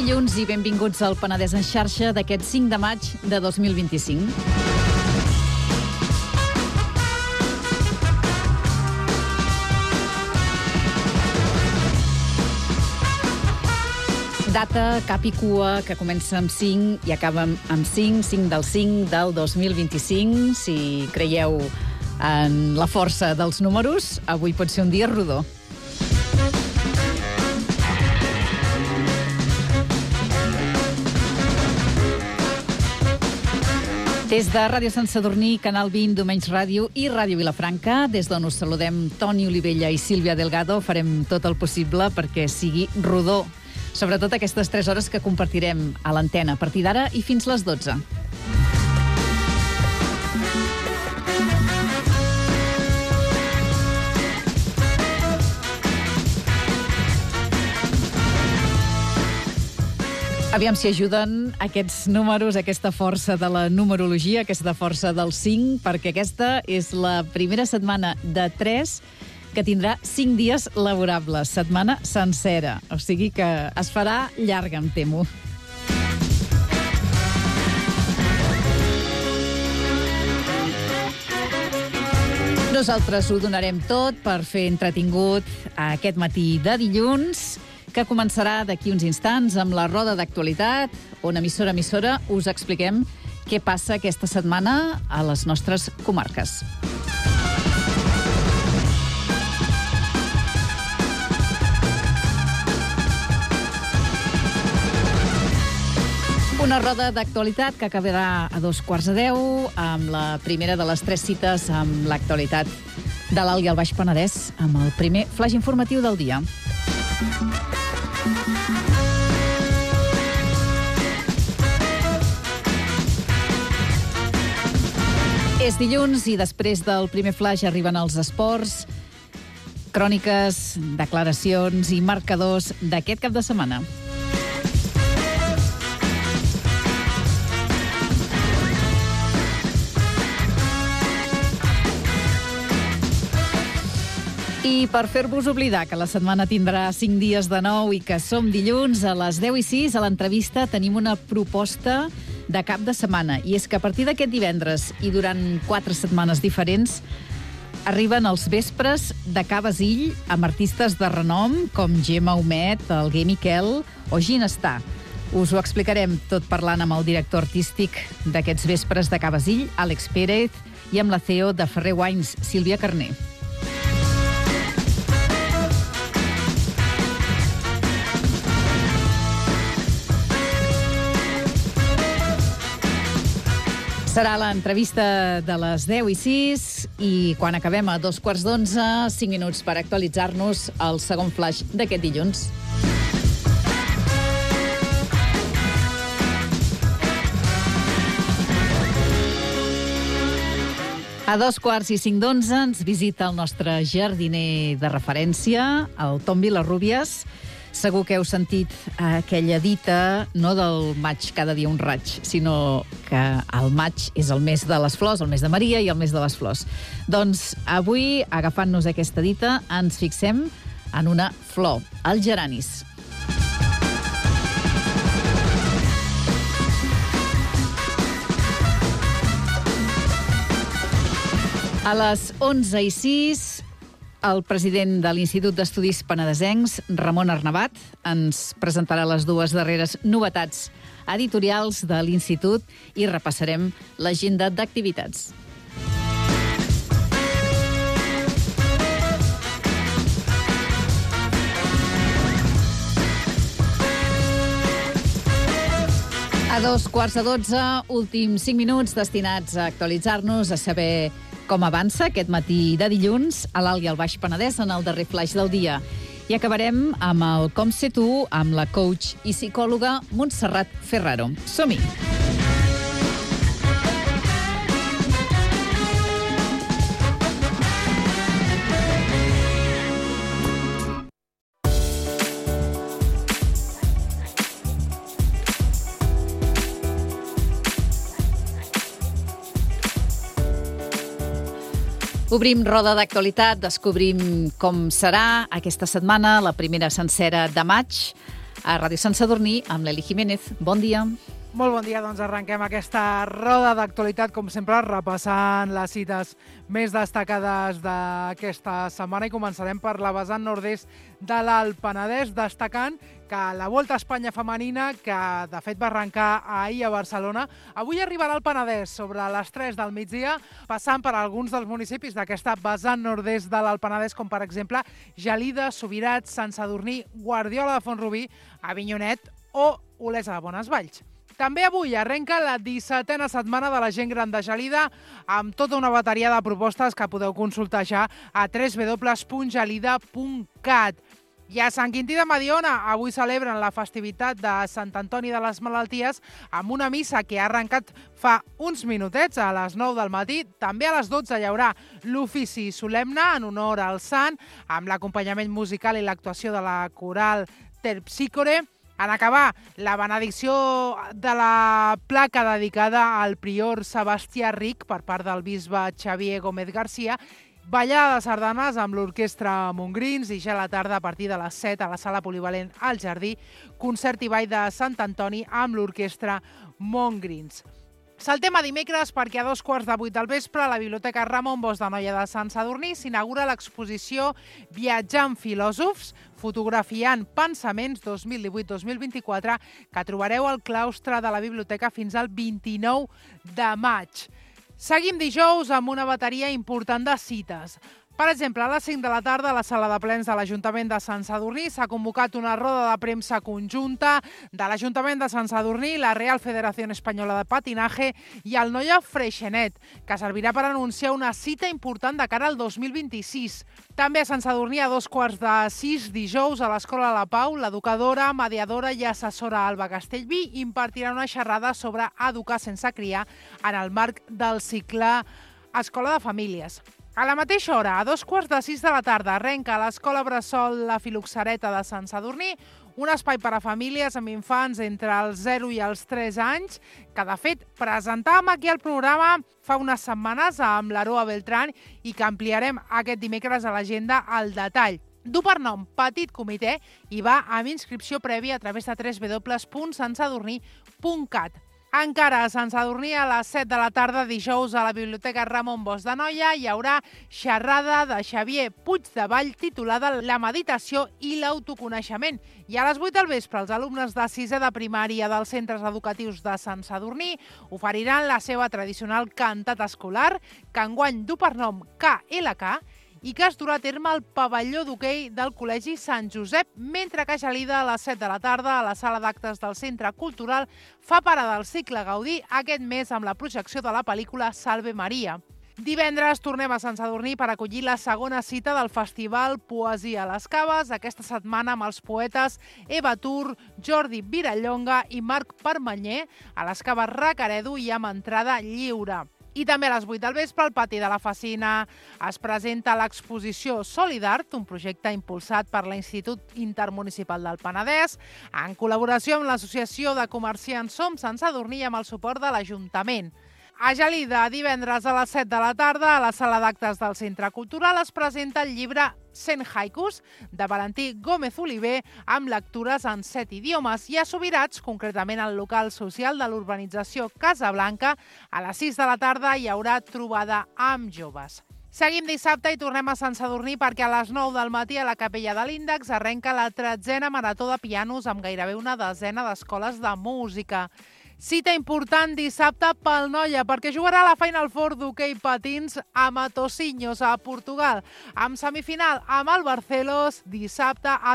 dilluns i benvinguts al Penedès en xarxa d'aquest 5 de maig de 2025. Data cap i cua que comença amb 5 i acaba amb 5 del 5 del 2025. Si creieu en la força dels números, avui pot ser un dia rodó. Des de Ràdio Sant Sadurní, Canal 20, Domenys Ràdio i Ràdio Vilafranca, des d'on us saludem Toni Olivella i Sílvia Delgado, farem tot el possible perquè sigui rodó. Sobretot aquestes 3 hores que compartirem a l'antena, a partir d'ara i fins les 12. Aviam si ajuden aquests números, aquesta força de la numerologia, aquesta força del 5, perquè aquesta és la primera setmana de 3 que tindrà 5 dies laborables, setmana sencera. O sigui que es farà llarga, em temo. Nosaltres ho donarem tot per fer entretingut aquest matí de dilluns, que començarà d'aquí uns instants amb la roda d'actualitat, on emissora a emissora us expliquem què passa aquesta setmana a les nostres comarques. Una roda d'actualitat que acabarà a 9:45, amb la primera de les 3 cites amb l'actualitat de l'Alt i el Baix Penedès, amb el primer flaix informatiu del dia. És dilluns i després del primer flaix arriben els esports, cròniques, declaracions i marcadors d'aquest cap de setmana. I per fer-vos oblidar que la setmana tindrà 5 dies de nou i que som dilluns, a les 10:06 a l'entrevista tenim una proposta de cap de setmana. I és que a partir d'aquest divendres i durant 4 setmanes diferents arriben els vespres de Ca Basil amb artistes de renom com Gemma Humet, el Gai Miquel o Ginestar. Us ho explicarem tot parlant amb el director artístic d'aquests vespres de Ca Basil, Àlex Pérez, i amb la CEO de Ferrer Wines, Sílvia Carner. Serà l'entrevista de les 10:06 i quan acabem a 11:15, 5 minuts per actualitzar-nos el segon flaix d'aquest dilluns. A 2:45 ens visita el nostre jardiner de referència, el Tom Vilarrubias. Segur que heu sentit aquella dita, no del maig cada dia un raig, sinó que el maig és el mes de les flors, el mes de Maria i el mes de les flors. Doncs avui, agafant-nos aquesta dita, ens fixem en una flor, el geranis. A les 11:06, el president de l'Institut d'Estudis Penedesencs, Ramon Arnabat, ens presentarà les 2 darreres novetats editorials de l'Institut i repassarem l'agenda d'activitats. A 11:45, últims 5 minuts destinats a actualitzar-nos, a saber com avança aquest matí de dilluns a l'Alt i al Baix Penedès en el darrer flaix del dia. I acabarem amb el Com sé tu, amb la coach i psicòloga Montserrat Ferraro. Som-hi! Obrim roda d'actualitat, descobrim com serà aquesta setmana, la primera sencera de maig, a Ràdio Sant Sadurní amb l'Eli Jiménez. Bon dia. Molt bon dia, doncs arrenquem aquesta roda d'actualitat, com sempre, repassant les cites més destacades d'aquesta setmana i començarem per la vessant nord-est de l'Alt Penedès, destacant que la Volta a Espanya femenina, que de fet va arrencar ahir a Barcelona, avui arribarà al Penedès sobre les 3 del migdia, passant per alguns dels municipis d'aquesta vessant nord-est de l'Alt Penedès, com per exemple Gelida, Subirats, Sant Sadurní, Guardiola de Font-rubí, Avinyonet o Olesa de Bonesvalls. També avui arrenca la 17a setmana de la gent gran de Gelida amb tota una bateria de propostes que podeu consultar ja a www.gelida.cat. I a Sant Quintí de Mediona avui celebren la festivitat de Sant Antoni de les Malalties amb una missa que ha arrencat fa uns minutets a les 9 del matí. També a les 12 hi haurà l'ofici solemne en honor al sant amb l'acompanyament musical i l'actuació de la coral Terpsícore. En acabar, la benedicció de la placa dedicada al prior Sebastià Ric per part del bisbe Xavier Gómez García, ballada de sardanes amb l'orquestra Montgrins i ja a la tarda a partir de les 7 a la sala polivalent al Jardí, concert i ball de Sant Antoni amb l'orquestra Montgrins. Saltem a dimecres perquè a 7:15 del vespre a la Biblioteca Ramon Bosch de Noia de Sant Sadurní s'inaugura l'exposició Viatjant filòsofs, fotografiant pensaments 2018-2024 que trobareu al claustre de la biblioteca fins al 29 de maig. Seguim dijous amb una bateria important de cites. Per exemple, a les 5 de la tarda a la sala de plens de l'Ajuntament de Sant Sadurní s'ha convocat una roda de premsa conjunta de l'Ajuntament de Sant Sadurní, la Real Federación Española de Patinaje i el Noia Freixenet, que servirà per anunciar una cita important de cara al 2026. També a Sant Sadurní a 5:45 dijous a l'Escola La Pau, l'educadora, mediadora i assessora Alba Castellví impartirà una xerrada sobre educar sense criar en el marc del cicle Escola de Famílies. A la mateixa hora, a 5:15 de la tarda, arrenca a l'Escola Bressol La Filoxereta de Sant Sadurní, un espai per a famílies amb infants entre els 0 i els 3 anys, que de fet presentàvem aquí al programa fa unes setmanes amb l'Aroa Beltrán i que ampliarem aquest dimecres a l'agenda al detall. Du per nom Petit Comitè i va amb inscripció prèvia a través de www.santsadurní.cat. Encara a Sant Sadurní a les 7 de la tarda dijous a la Biblioteca Ramon Bosch de Noia hi haurà xerrada de Xavier Puigdevall titulada La meditació i l'autoconeixement. I a les 8 del vespre els alumnes de 6è de primària dels centres educatius de Sant Sadurní oferiran la seva tradicional cantat escolar que enguany du per nom KLK i que es durà a terme al pavelló d'hoquei del Col·legi Sant Josep, mentre que a Gelida a les 7 de la tarda a la sala d'actes del Centre Cultural fa parada del cicle Gaudí aquest mes amb la projecció de la pel·lícula Salve Maria. Divendres tornem a Sant Sadurní per acollir la segona cita del Festival Poesia a les Caves, aquesta setmana amb els poetes Eva Tur, Jordi Virallonga i Marc Permanyer a les Caves Recaredo i amb entrada lliure. I també a les 8 del vespre, al pati de la Facina, es presenta l'exposició Solidart, un projecte impulsat per l'Institut Intermunicipal del Penedès, en col·laboració amb l'Associació de Comerciants Som Sant Sadurní i amb el suport de l'Ajuntament. A Gelida, divendres a les 7 de la tarda, a la sala d'actes del Centre Cultural, es presenta el llibre 100 haikus de Valentí Gómez Oliver amb lectures en 7 idiomes i a Subirats, concretament al local social de l'urbanització Casablanca, a les 6 de la tarda hi haurà trobada amb joves. Seguim dissabte i tornem a Sant Sadurní perquè a les 9 del matí a la Capella de l'Índex arrenca la 13a Marató de Pianos amb gairebé una desena d'escoles de música. Cita important dissabte pel Noia, perquè jugarà a la Final Four d'hoquei patins a Matosinhos, a Portugal, amb semifinal amb el Barcelos dissabte a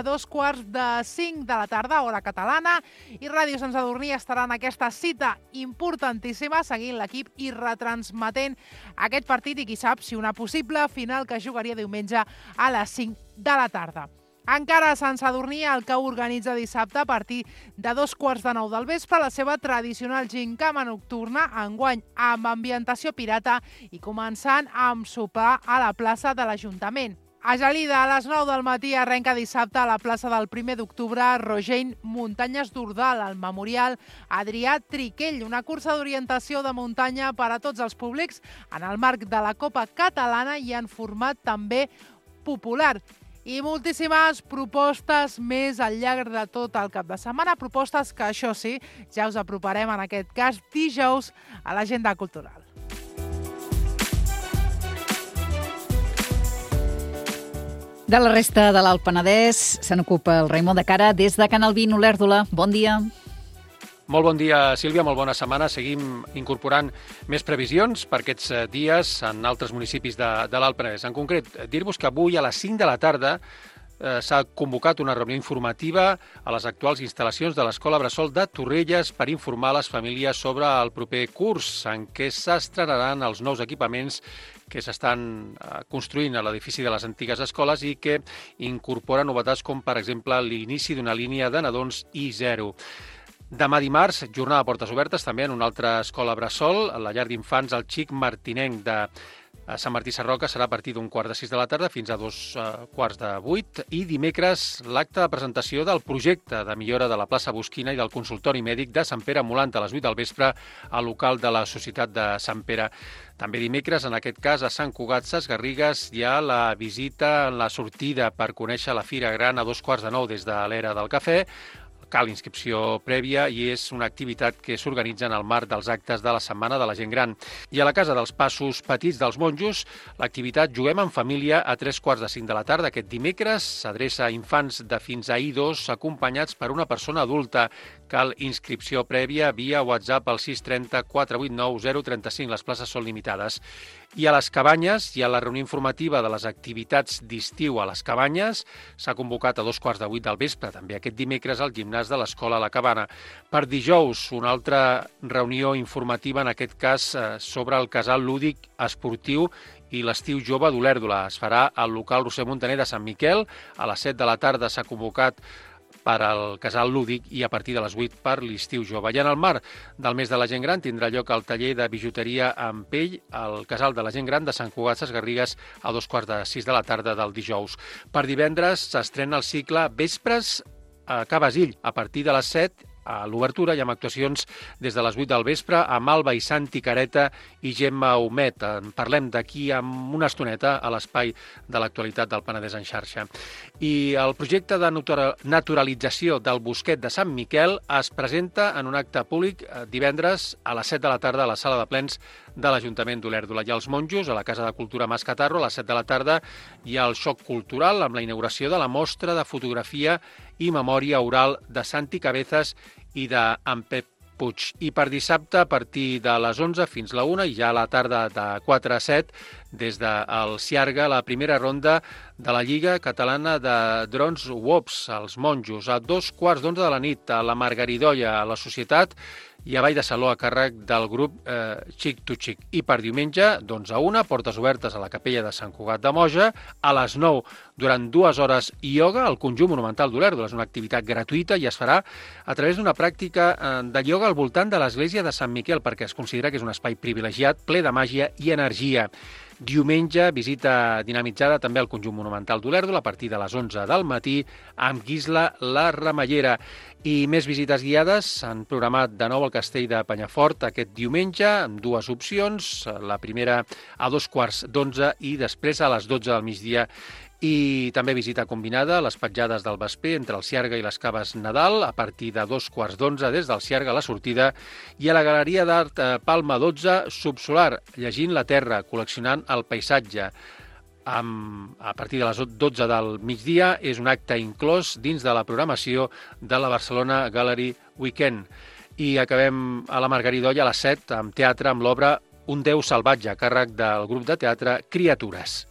4:45 de la tarda, hora catalana, i Ràdio Sant Sadurní estarà en aquesta cita importantíssima, seguint l'equip i retransmetent aquest partit i qui sap si una possible final que jugaria diumenge a les 5 de la tarda. Encara a Sant Sadurní, el CAU organitza dissabte a partir de 9:15 del vespre la seva tradicional gincama nocturna, enguany amb ambientació pirata i començant amb sopar a la plaça de l'Ajuntament. A Gelida, a les 9 del matí, arrenca dissabte a la plaça del 1 d'octubre Rogein Muntanyes d'Ordal, al memorial Adrià Triquell, una cursa d'orientació de muntanya per a tots els públics en el marc de la Copa Catalana i en format també popular. I moltíssimes propostes més al llarg de tot el cap de setmana, propostes que, això sí, ja us aproparem en aquest cas dijous a l'agenda cultural. De la resta de l'Alt Penedès se n'ocupa el Raimon de Cara des de Canal 20, Olèrdola. Bon dia. Molt bon dia, Sílvia, molt bona setmana. Seguim incorporant més previsions per aquests dies en altres municipis de l'Alt Penedès. En concret, dir-vos que avui a les 5 de la tarda s'ha convocat una reunió informativa a les actuals instal·lacions de l'Escola Bressol de Torrelles per informar les famílies sobre el proper curs en què s'estrenaran els nous equipaments que s'estan construint a l'edifici de les antigues escoles i que incorporen novetats com, per exemple, l'inici d'una línia de nadons I0. Demà dimarts, jornada de portes obertes, també en una altra escola bressol, a la llar d'infants El Xic Martinenc de Sant Martí Sarroca, serà a partir d'un 5:15 de la tarda fins a 7:45. I dimecres, l'acte de presentació del projecte de millora de la plaça Bosquina i del consultori mèdic de Sant Pere Molant a les 8 del vespre al local de la Societat de Sant Pere. També dimecres, en aquest cas, a Sant Cugat Sesgarrigues, hi ha la visita en la sortida per conèixer la Fira Gran a 8:45 des de l'Era del Cafè. Cal inscripció prèvia i és una activitat que s'organitza en el marc dels actes de la Setmana de la Gent Gran. I a la Casa dels Passos Petits dels Monjos, l'activitat Juguem en Família a 3:45 de la tarda. Aquest dimecres s'adreça a infants de fins a I2 acompanyats per una persona adulta. Cal inscripció prèvia via WhatsApp al 630 489 035. Les places són limitades. I a les Cabanyes hi ha la reunió informativa de les activitats d'estiu a les Cabanyes. S'ha convocat a 7:15 del vespre, també aquest dimecres, al gimnàs de l'Escola La Cabana. Per dijous, una altra reunió informativa, en aquest cas sobre el casal lúdic esportiu i l'estiu jove d'Olèrdola. Es farà al local Roser Montaner de Sant Miquel. A les 7 de la tarda s'ha convocat per al casal lúdic i a partir de les 8 per l'estiu jove. I en el marc del mes de la gent gran tindrà lloc el taller de bijuteria en pell al casal de la gent gran de Sant Cugat Sesgarrigues a 5:45 de la tarda del dijous. Per divendres s'estrena el cicle Vespres a Cabasill a partir de les 7 a l'obertura i amb actuacions des de les 8 del vespre amb Alba i Santi Careta i Gemma Humet. En parlem d'aquí amb una estoneta a l'espai de l'actualitat del Penedès en xarxa. I el projecte de naturalització del Bosquet de Sant Miquel es presenta en un acte públic divendres a les 7 de la tarda a la sala de plens de l'Ajuntament d'Olèrdola. I als Monjos, a la Casa de Cultura Mas Catarro, a les 7 de la tarda hi ha el xoc cultural amb la inauguració de la mostra de fotografia i memòria oral de Santi Cabezas i d'en Pep Puig. I per dissabte, a partir de les 11 fins la 1 i ja a la tarda de 4 a 7, des del Ciarga, la primera ronda de la Lliga Catalana de Drons Wops, als Monjos. A 2:15 de la nit, a la Margaridoia, a la Societat, i a Vall de Saló a càrrec del grup Xic to Xic. I per diumenge, d'11 a 1, portes obertes a la capella de Sant Cugat de Moja. A les 9, durant 2 hores, ioga al Conjunt Monumental d'Olèrdola. És una activitat gratuïta i es farà a través d'una pràctica de ioga al voltant de l'església de Sant Miquel, perquè es considera que és un espai privilegiat, ple de màgia i energia. Diumenge, visita dinamitzada també al Conjunt Monumental d'Olèrdola a partir de les 11 del matí amb Guisla la Ramallera. I més visites guiades s'han programat de nou al Castell de Penyafort aquest diumenge amb 2 opcions. La primera a 2:15 i després a les 12 del migdia. I també visita combinada a les petjades del Vesper entre el Ciarga i les Caves Nadal a partir de 2:15 des del Ciarga a la sortida i a la Galeria d'Art Palma 12 Subsolar, llegint la terra, col·leccionant el paisatge. A partir de les 12 del migdia és un acte inclòs dins de la programació de la Barcelona Gallery Weekend. I acabem a la Margaridoia a les 7 amb teatre amb l'obra Un Déu salvatge a càrrec del grup de teatre Criatures.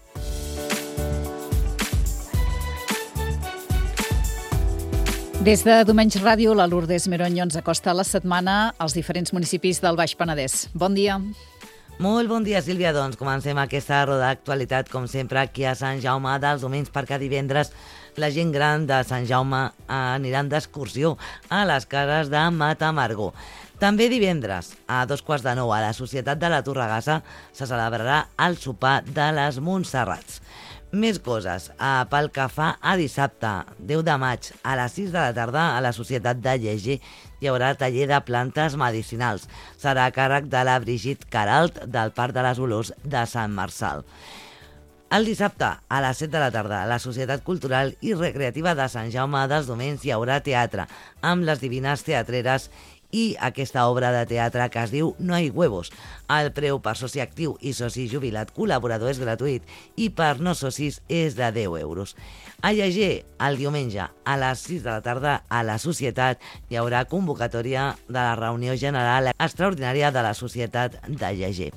Des de Diumenge Ràdio, la Lourdes Meronyo ens acosta a la setmana als diferents municipis del Baix Penedès. Bon dia. Molt bon dia, Sílvia. Doncs comencem aquesta roda d'actualitat, com sempre, aquí a Sant Jaume dels Domenys, perquè divendres la gent gran de Sant Jaume aniran d'excursió a les cases de Matamargó. També divendres, a 8:15 a la Societat de la Torregassa, se celebrarà el sopar de les Montserrats. Més coses. Pel que fa a dissabte, 10 de maig, a les 6 de la tarda, a la Societat de Llegir, hi haurà taller de plantes medicinals. Serà a càrrec de la Brigitte Caralt, del Parc de les Olors de Sant Marçal. El dissabte, a les 7 de la tarda, a la Societat Cultural i Recreativa de Sant Jaume dels Domenys hi haurà teatre, amb les Divines Teatreres i aquesta obra de teatre que es diu No hay huevos. El preu per soci actiu i soci jubilat col·laborador és gratuït i per no socis és de 10 euros. A Lleger, el diumenge, a les 6 de la tarda, a la Societat, hi haurà convocatòria de la reunió general extraordinària de la Societat de Lleger.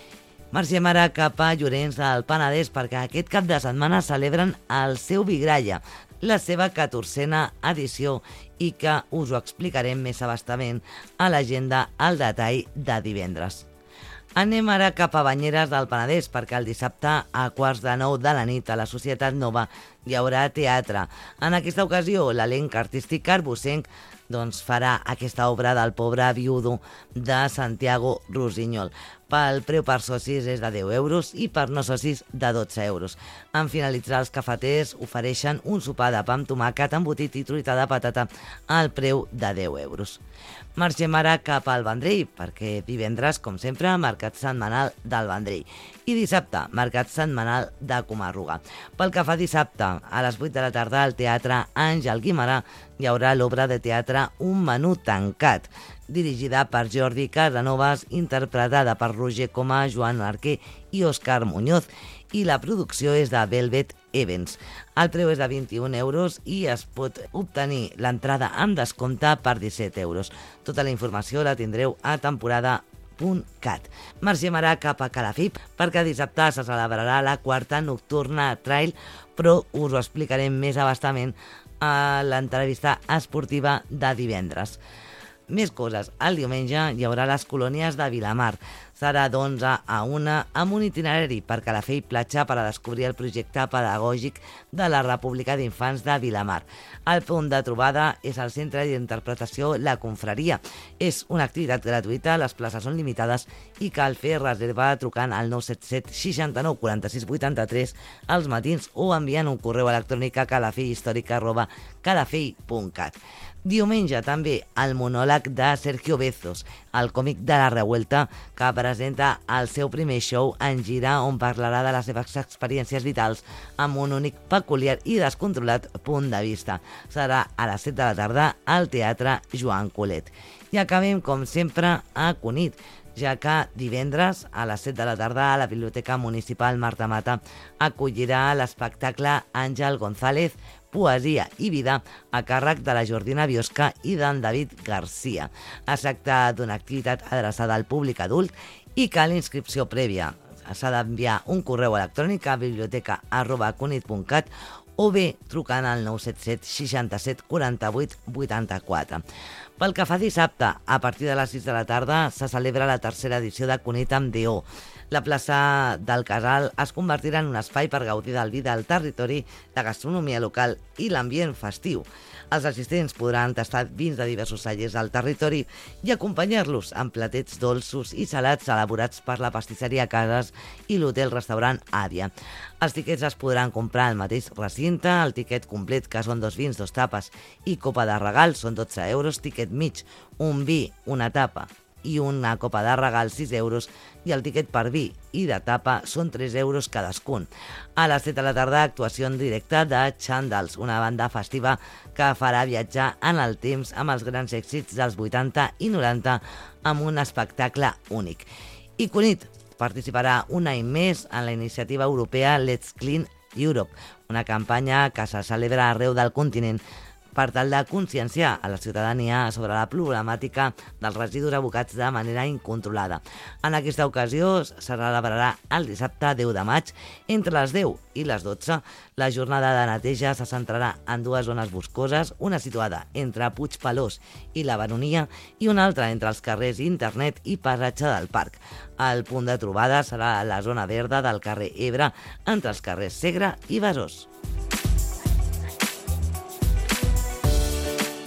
Marxem ara cap a Llorenç del Penedès perquè aquest cap de setmana celebren el seu Vigralla, la seva 14a edició i que us ho explicarem més abastament a l'agenda al detall de divendres. Anem ara cap a Banyeres del Penedès perquè el dissabte a 8:45 de la nit a la Societat Nova hi haurà teatre. En aquesta ocasió l'elenc artístic carbussenc farà aquesta obra del pobre viudo de Santiago Rusiñol. Pel preu per socis és de 10 euros i per no socis de 12 euros. En finalitzar, els cafeters ofereixen un sopar de pa amb tomàquet, embotit i truita de patata al preu de 10 euros. Marxem ara cap al Vendrell, perquè divendres, com sempre, mercat setmanal del Vendrell. I dissabte, mercat setmanal de Comarruga. Pel que fa dissabte, a les 8 de la tarda, al Teatre Àngel Guimerà hi haurà l'obra de teatre Un menú tancat, dirigida per Jordi Casanovas, interpretada per Roger Coma, Joan Arquer i Òscar Muñoz, i la producció és de Velvet Evans. El preu és de 21 euros i es pot obtenir l'entrada amb descompte per 17 euros. Tota la informació la tindreu a temporada.cat. Marxem ara cap a Calafell perquè dissabte se celebrarà la quarta nocturna trail, però us ho explicarem més abastament a l'entrevista esportiva de divendres. Més coses. El diumenge hi haurà les colònies de Vilamar. Serà d'11 a 1 amb un itinerari per Calafell Platja per a descobrir el projecte pedagògic de la República d'Infants de Vilamar. El punt de trobada és el Centre d'Interpretació La Confraria. És una activitat gratuïta, les places són limitades i cal fer reserva trucant al 977 69 46 83 als matins o enviant un correu electrònic a calafellhistorica@calafell.cat. Diumenge també el monòleg de Sergio Bezos, el còmic de la Revuelta, que presenta el seu primer show en gira on parlarà de les seves experiències vitals amb un únic, peculiar i descontrolat punt de vista. Serà a les 7 de la tarda al Teatre Joan Colet. I acabem, com sempre, a Cunit, ja que divendres a les 7 de la tarda a la Biblioteca Municipal Marta Mata acollirà l'espectacle Àngel González, Poesia i vida a càrrec de la Jordina Biosca i d'en David Garcia. Es tracta d'una activitat adreçada al públic adult i cal inscripció prèvia. S'ha d'enviar un correu electrònic a biblioteca@cunit.cat o bé trucant al 977 67 48 84. Pel que fa dissabte, a partir de les 6 de la tarda, se celebra la tercera edició de Cunit amb D.O. La plaça del Casal es convertirà en un espai per gaudir del vi del territori, la gastronomia local i l'ambient festiu. Els assistents podran tastar vins de diversos cellers del territori i acompanyar-los amb platets dolços i salats elaborats per la pastisseria Cases i l'hotel-restaurant Àdia. Els tiquets es podran comprar al mateix recinte, el tiquet complet, que són 2 vins, 2 tapes i copa de regal, són 12 euros, tiquet mig, un vi, una tapa i una copa de regal, 6 euros, i el tiquet per vi i de tapa són 3 euros cadascun. A les 7 de la tarda, actuació en directe de Chandals, una banda festiva que farà viatjar en el temps amb els grans èxits dels 80 i 90 amb un espectacle únic. I Cunit participarà un any més en la iniciativa europea Let's Clean Europe, una campanya que se celebra arreu del continent per tal de conscienciar a la ciutadania sobre la problemàtica dels residus abocats de manera incontrolada. En aquesta ocasió se celebrarà el dissabte 10 de maig entre les 10 i les 12. La jornada de neteja se centrarà en 2 zones boscoses, una situada entre Puigpelós i la Baronia i una altra entre els carrers Internet i Passatge del Parc. El punt de trobada serà la zona verda del carrer Ebre entre els carrers Segre i Besòs.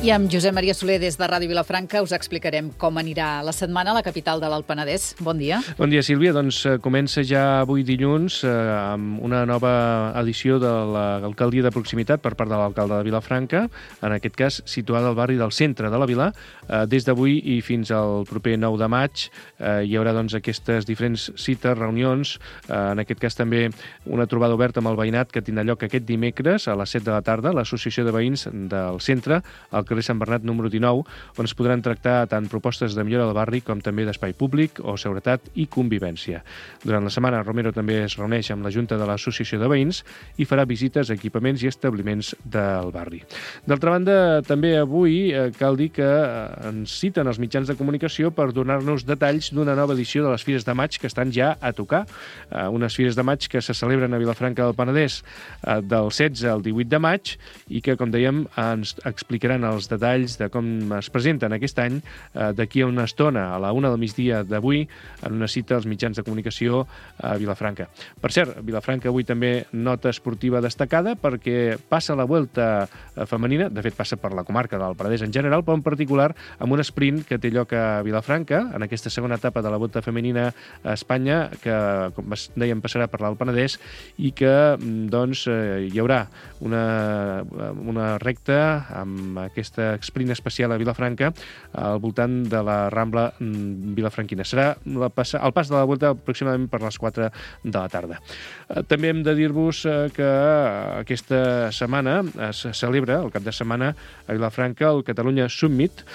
I amb Josep Maria Soler des de Ràdio Vilafranca us explicarem com anirà la setmana a la capital de l'Alt Penedès. Bon dia. Bon dia, Sílvia. Doncs comença ja avui dilluns amb una nova edició de l'alcaldia de proximitat per part de l'alcalde de Vilafranca, en aquest cas situada al barri del centre de la vila. Des d'avui i fins al proper 9 de maig hi haurà doncs aquestes diferents cites, reunions, en aquest cas també una trobada oberta amb el veïnat que tindrà lloc aquest dimecres a les 7 de la tarda, l'Associació de Veïns del Centre, al carrer Sant Bernat número 19, on es podran tractar tant propostes de millora del barri com també d'espai públic o seguretat i convivència. Durant la setmana, Romero també es reuneix amb la Junta de l'Associació de Veïns i farà visites a equipaments i establiments del barri. D'altra banda, també avui cal dir que ens citen els mitjans de comunicació per donar-nos detalls d'una nova edició de les Fires de Maig que estan ja a tocar. Unes Fires de Maig que se celebren a Vilafranca del Penedès del 16 al 18 de maig i que, com dèiem, ens explicaran els detalls de com es presenten aquest any d'aquí a una estona, a la 1 del migdia d'avui, en una cita als mitjans de comunicació a Vilafranca. Per cert, Vilafranca avui també nota esportiva destacada perquè passa la Vuelta femenina, de fet passa per la comarca del Penedès en general, però en particular amb un sprint que té lloc a Vilafranca, en aquesta segona etapa de la Vuelta femenina a Espanya, que, com dèiem, passarà per l'Alt Penedès i que doncs, hi haurà una recta amb aquesta sprint especial a Vilafranca al voltant de la Rambla vilafranquina. Serà el pas de la Vuelta aproximadament per les 4 de la tarda. També hem de dir-vos que aquesta setmana es celebra, el cap de setmana, a Vilafranca, el Catalunya Summit,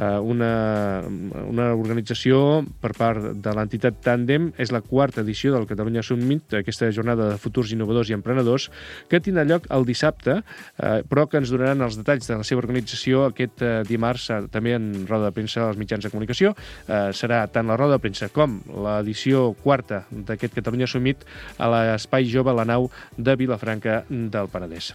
una organització per part de l'entitat Tàndem. És la 4ª edició del Catalunya Summit, aquesta jornada de futurs innovadors i emprenedors, que tindrà lloc el dissabte, però que ens donaran els detalls de la seva organització aquest dimarts, també en roda de premsa als mitjans de comunicació. Serà tant la roda de premsa com l'edició 4ª d'aquest Catalunya Summit a l'Espai Jove, la nau de Vilafranca del Penedès.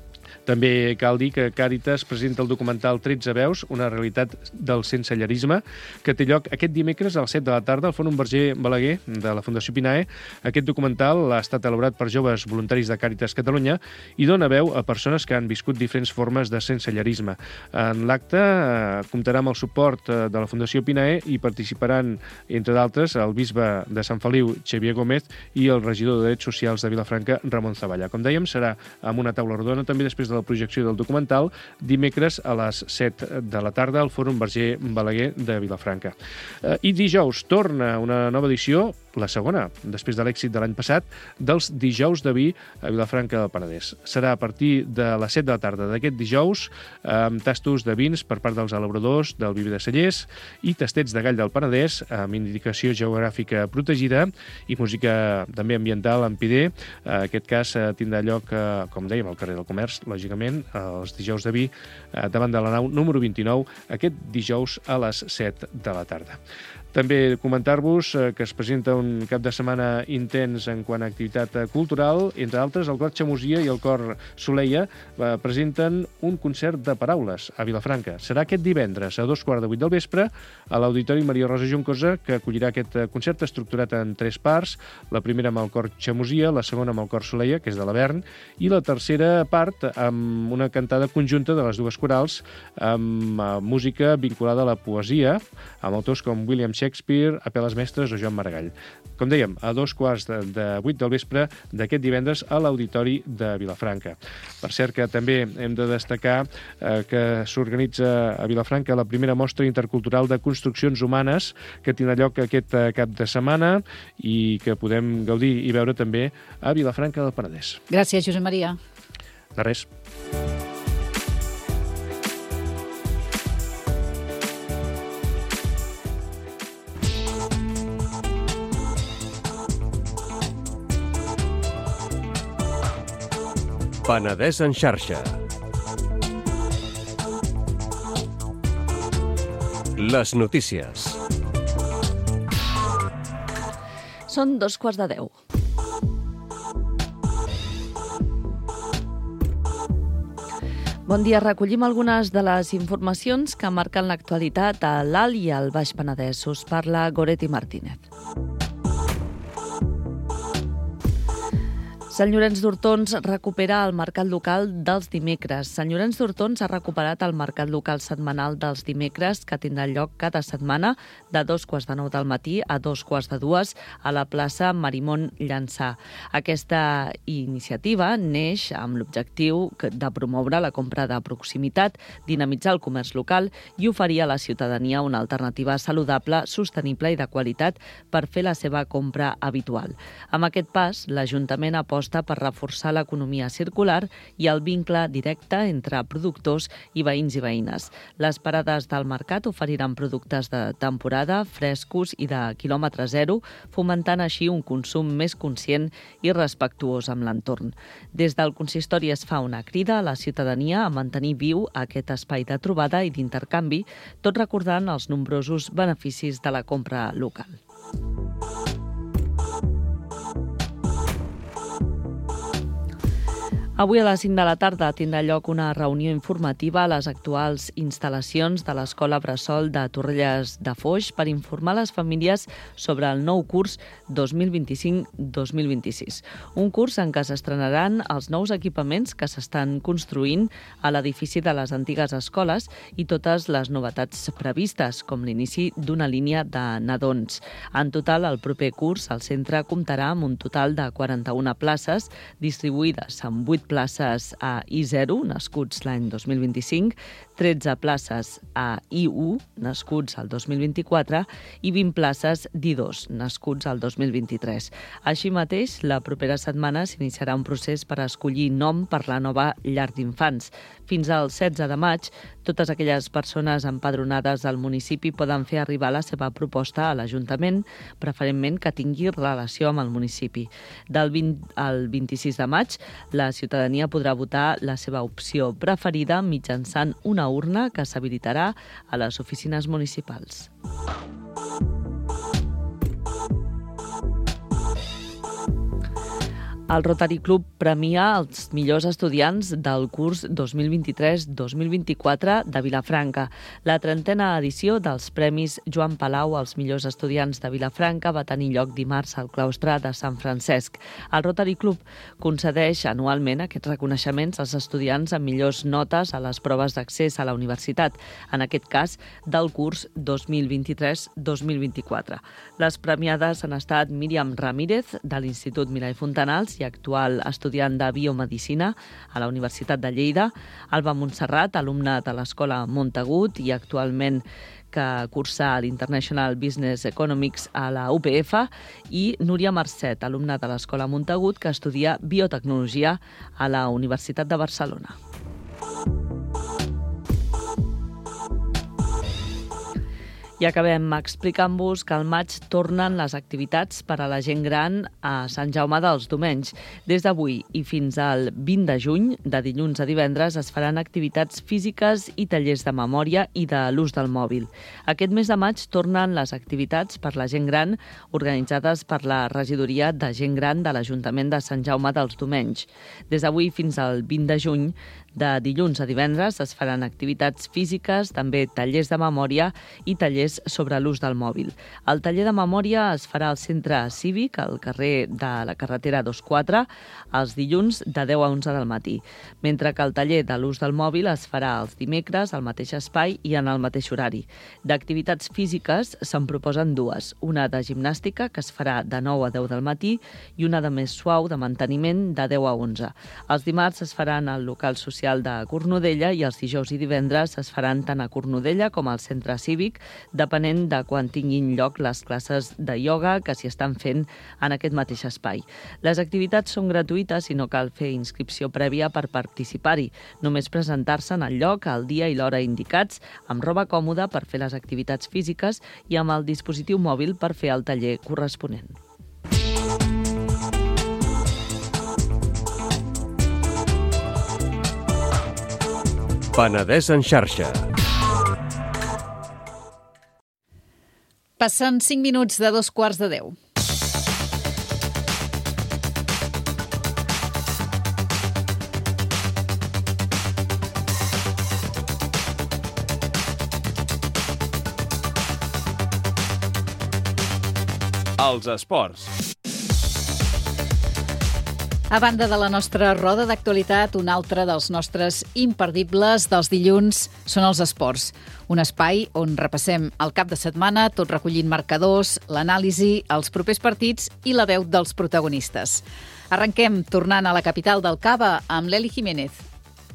També cal dir que Càritas presenta el documental 13 veus, una realitat del sensellerisme, que té lloc aquest dimecres a les 7 de la tarda al Fòrum Verger Balaguer de la Fundació Pinae. Aquest documental ha estat elaborat per joves voluntaris de Càritas Catalunya i dona veu a persones que han viscut diferents formes de sensellerisme. En l'acte comptarà amb el suport de la Fundació Pinae i participaran, entre d'altres, el bisbe de Sant Feliu, Xavier Gómez, i el regidor de Drets Socials de Vilafranca, Ramon Zavalla. Com dèiem, serà amb una taula rodona també després de la projecció del documental, dimecres a les 7 de la tarda al Fòrum Verger Balaguer de Vilafranca. I dijous torna una nova edició, la segona, després de l'èxit de l'any passat, dels Dijous de Vi a Vilafranca del Penedès. Serà a partir de les 7 de la tarda d'aquest dijous, amb tastos de vins per part dels elaboradors del Viver de Cellers i tastets de gall del Penedès, amb indicació geogràfica protegida i música també ambiental en Pider. En aquest cas tindrà lloc, com dèiem, al carrer del Comerç, lògicament, els Dijous de Vi, davant de la nau número 29, aquest dijous a les 7 de la tarda. També comentar-vos que es presenta un cap de setmana intens en quant a activitat cultural. Entre altres, el Cor Xamosia i el Cor Soleia presenten un concert de paraules a Vilafranca. Serà aquest divendres a 7:15 del vespre a l'Auditori Maria Rosa Juncosa, que acollirà aquest concert estructurat en 3 parts. La primera amb el Cor Xamosia, la segona amb el Cor Soleia, que és de l'Avern, i la tercera part amb una cantada conjunta de les dues corals amb música vinculada a la poesia, amb autors com William Shakespeare, Apel·les Mestres o Joan Maragall. Com dèiem, a 7:15 del vespre d'aquest divendres a l'Auditori de Vilafranca. Per cert que també hem de destacar que s'organitza a Vilafranca la primera mostra intercultural de construccions humanes que tindrà lloc aquest cap de setmana i que podem gaudir i veure també a Vilafranca del Penedès. Gràcies, Josep Maria. De res. Penedès en xarxa. Les notícies. Són 9:15. Bon dia, recollim algunes de les informacions que marquen l'actualitat a l'Alt i al Baix Penedès. Us parla Goretti Martínez. Sant Llorenç d'Hortons recupera el mercat local dels dimecres. Sant Llorenç d'Hortons ha recuperat el mercat local setmanal dels dimecres, que tindrà lloc cada setmana de 2:15 del matí a 2:45 a la plaça Marimon Llançà. Aquesta iniciativa neix amb l'objectiu de promoure la compra de proximitat, dinamitzar el comerç local i oferir a la ciutadania una alternativa saludable, sostenible i de qualitat per fer la seva compra habitual. Amb aquest pas, l'Ajuntament aposta per reforçar l'economia circular i el vincle directe entre productors i veïns i veïnes. Les parades del mercat oferiran productes de temporada, frescos i de quilòmetre zero, fomentant així un consum més conscient i respectuós amb l'entorn. Des del consistori es fa una crida a la ciutadania a mantenir viu aquest espai de trobada i d'intercanvi, tot recordant els nombrosos beneficis de la compra local. Avui a les 5 de la tarda tindrà lloc una reunió informativa a les actuals instal·lacions de l'Escola Bressol de Torrelles de Foix per informar les famílies sobre el nou curs 2025-2026. Un curs en què s'estrenaran els nous equipaments que s'estan construint a l'edifici de les antigues escoles i totes les novetats previstes, com l'inici d'una línia de nadons. En total, el proper curs, el centre comptarà amb un total de 41 places distribuïdes en 8 places a I0, nascuts l'any 2025, 13 places a I1, nascuts al 2024, i 20 places d'I2, nascuts al 2023. Així mateix, la propera setmana s'iniciarà un procés per escollir nom per la nova llar d'infants. Fins al 16 de maig, totes aquelles persones empadronades al municipi poden fer arribar la seva proposta a l'Ajuntament, preferentment que tingui relació amb el municipi. Del 20 al 26 de maig, la ciutadania podrà votar la seva opció preferida mitjançant una urna que s'habilitarà a les oficines municipals. El Rotary Club premia els millors estudiants del curs 2023-2024 de Vilafranca. La 30a edició dels Premis Joan Palau als millors estudiants de Vilafranca va tenir lloc dimarts al claustre de Sant Francesc. El Rotary Club concedeix anualment aquests reconeixements als estudiants amb millors notes a les proves d'accés a la universitat, en aquest cas del curs 2023-2024. Les premiades han estat Míriam Ramírez, de l'Institut Milà i Fontanals, i actual estudiant de biomedicina a la Universitat de Lleida, Alba Montserrat, alumna de l'Escola Montagut i actualment que cursa l'International Business Economics a la UPF, i Núria Marcet, alumna de l'Escola Montagut, que estudia biotecnologia a la Universitat de Barcelona. I acabem explicant-vos que al maig tornen les activitats per a la gent gran a Sant Jaume dels Domenys. Des d'avui i fins al 20 de juny, de dilluns a divendres, es faran activitats físiques i tallers de memòria i de l'ús del mòbil. Aquest mes de maig tornen les activitats per la gent gran organitzades per la Regidoria de Gent Gran de l'Ajuntament de Sant Jaume dels Domenys. Des d'avui fins al 20 de juny, de dilluns a divendres, es faran activitats físiques, també tallers de memòria i tallers sobre l'ús del mòbil. El taller de memòria es farà al centre cívic, al carrer de la carretera 24, els dilluns de 10 a 11 del matí, mentre que el taller de l'ús del mòbil es farà els dimecres al mateix espai i en el mateix horari. D'activitats físiques se'n proposen dues, una de gimnàstica, que es farà de 9 a 10 del matí, i una de més suau, de manteniment, de 10 a 11. Els dimarts es faran al local social de Cornudella i els dijous i divendres es faran tant a Cornudella com al centre cívic, depenent de quan tinguin lloc les classes de ioga que s'hi estan fent en aquest mateix espai. Les activitats són gratuïtes i no cal fer inscripció prèvia per participar-hi. Només presentar-se en el lloc, el dia i l'hora indicats, amb roba còmoda per fer les activitats físiques i amb el dispositiu mòbil per fer el taller corresponent. Penedès en xarxa. Passen 5 minuts de 2:15. Els esports. A banda de la nostra roda d'actualitat, un altre dels nostres imperdibles dels dilluns són els esports. Un espai on repassem el cap de setmana, tot recollint marcadors, l'anàlisi, els propers partits i la veu dels protagonistes. Arrenquem tornant a la capital del Cava amb l'Eli Jiménez.